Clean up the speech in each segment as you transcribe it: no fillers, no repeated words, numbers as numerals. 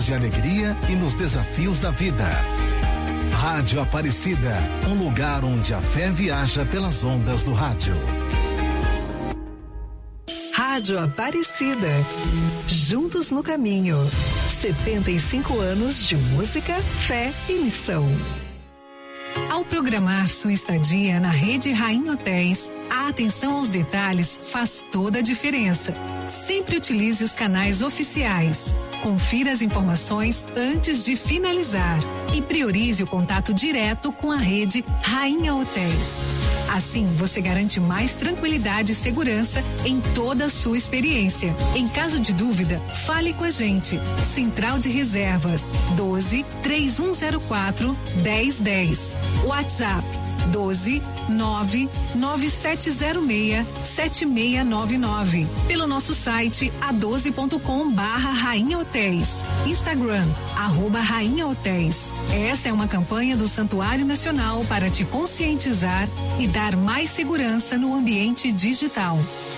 de alegria e nos desafios da vida. Rádio Aparecida, um lugar onde a fé viaja pelas ondas do rádio. Rádio Aparecida, juntos no caminho. 75 anos de música, fé e missão. Ao programar sua estadia na Rede Rainha Hotéis, a atenção aos detalhes faz toda a diferença. Sempre utilize os canais oficiais. Confira as informações antes de finalizar e priorize o contato direto com a Rede Rainha Hotéis. Assim, você garante mais tranquilidade e segurança em toda a sua experiência. Em caso de dúvida, fale com a gente. Central de Reservas 12 3104 1010. WhatsApp 12 99706 7699. Pelo nosso site a12.com/Rainha Hotéis. Instagram @Rainha Hotéis. Essa é uma campanha do Santuário Nacional para te conscientizar e dar mais segurança no ambiente digital.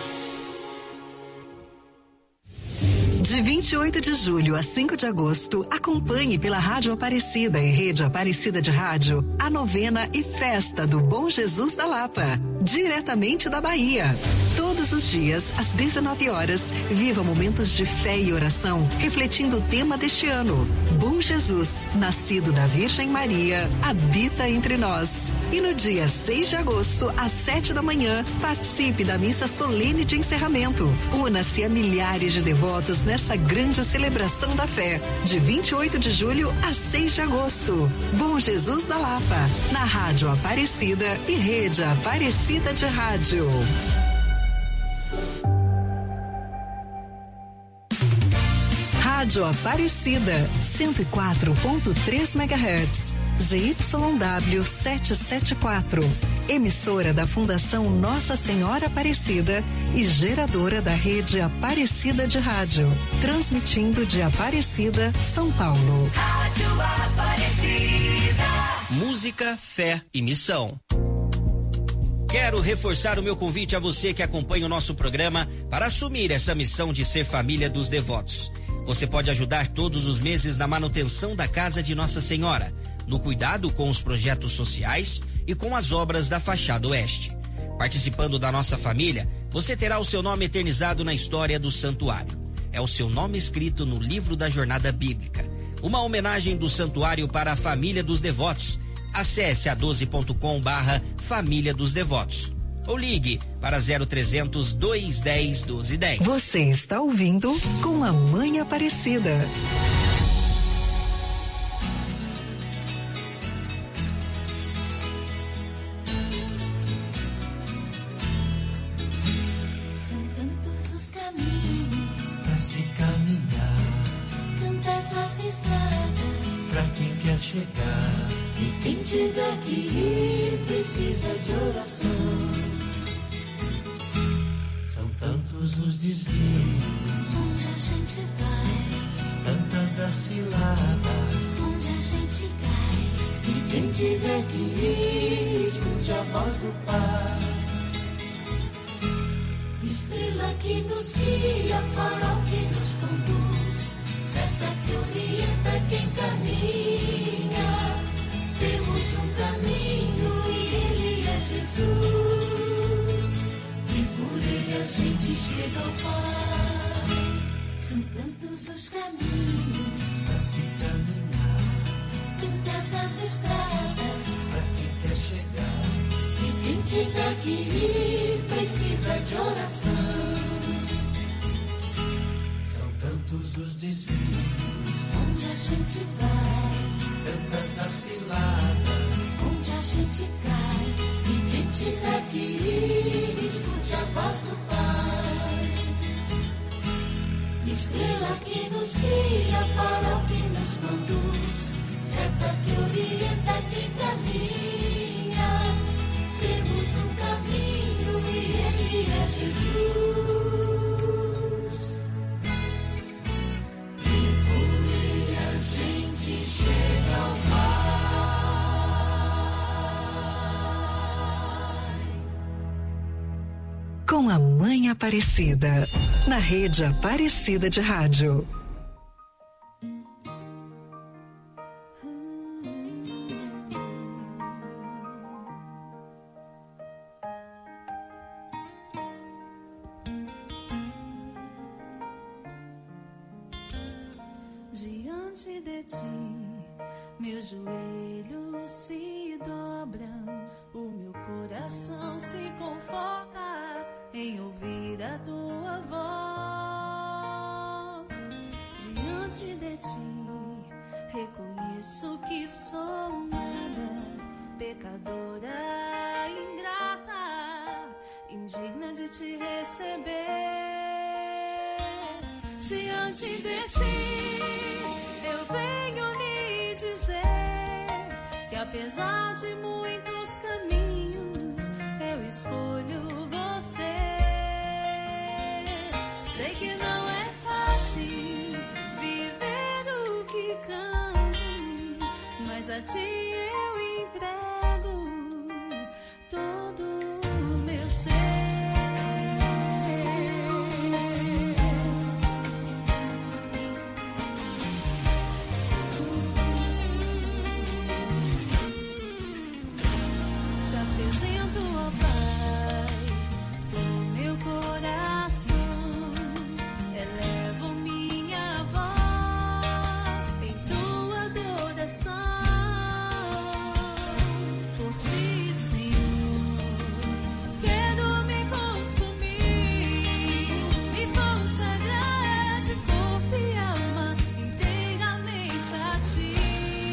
De 28 de julho a 5 de agosto, acompanhe pela Rádio Aparecida e Rede Aparecida de Rádio a novena e festa do Bom Jesus da Lapa, diretamente da Bahia. Todos os dias, às 19 horas, viva momentos de fé e oração, refletindo o tema deste ano. Bom Jesus, nascido da Virgem Maria, habita entre nós. E no dia 6 de agosto, às 7 da manhã, participe da missa solene de encerramento. Una-se a milhares de devotos nessa grande celebração da fé, de 28 de julho a 6 de agosto. Bom Jesus da Lapa, na Rádio Aparecida e Rede Aparecida de Rádio. Rádio Aparecida, 104.3 MHz. ZYW 774, emissora da Fundação Nossa Senhora Aparecida e geradora da Rede Aparecida de Rádio, transmitindo de Aparecida, São Paulo. Rádio Aparecida. Música, fé e missão. Quero reforçar o meu convite a você que acompanha o nosso programa para assumir essa missão de ser família dos devotos. Você pode ajudar todos os meses na manutenção da Casa de Nossa Senhora, no cuidado com os projetos sociais e com as obras da fachada oeste. Participando da nossa família, você terá o seu nome eternizado na história do santuário. É o seu nome escrito no livro da jornada bíblica. Uma homenagem do santuário para a família dos devotos. Acesse a12.com/Família dos Devotos. Ou ligue para 0300 210 1210. Você está ouvindo Com a Mãe Aparecida. Chegar. E quem tiver que ir precisa de oração. São tantos os desvios, onde a gente vai, tantas as ciladas, onde a gente cai. E quem tiver que ir, escute a voz do Pai. Estrela que nos guia, farol que nos conduz, seta que orienta quem caminha. Temos um caminho e ele é Jesus, e por ele a gente chega ao Pai. São tantos os caminhos para se caminhar, tantas as estradas para quem quer chegar. E quem tiver que ir precisa de oração. Tantos os desvios, onde a gente vai, tantas as ciladas, onde a gente cai. E quem tiver que ir, escute a voz do Pai. Estrela que nos guia, farol que nos conduz, seta que orienta quem caminha. Temos um caminho e ele é Jesus. Chega ao Pai. Com a Mãe Aparecida, na Rede Aparecida de Rádio. Diante de ti, meus joelhos se dobram, o meu coração se conforta em ouvir a tua voz. Diante de ti, reconheço que sou nada, pecadora ingrata, indigna de te receber. Diante de ti, eu venho lhe dizer que apesar de muitos caminhos, eu escolho você. Sei que não é fácil viver o que canto, mas a ti eu entrego todo o meu ser. Te apresento, ó Pai, o meu coração, elevo minha voz em tua adoração. Por ti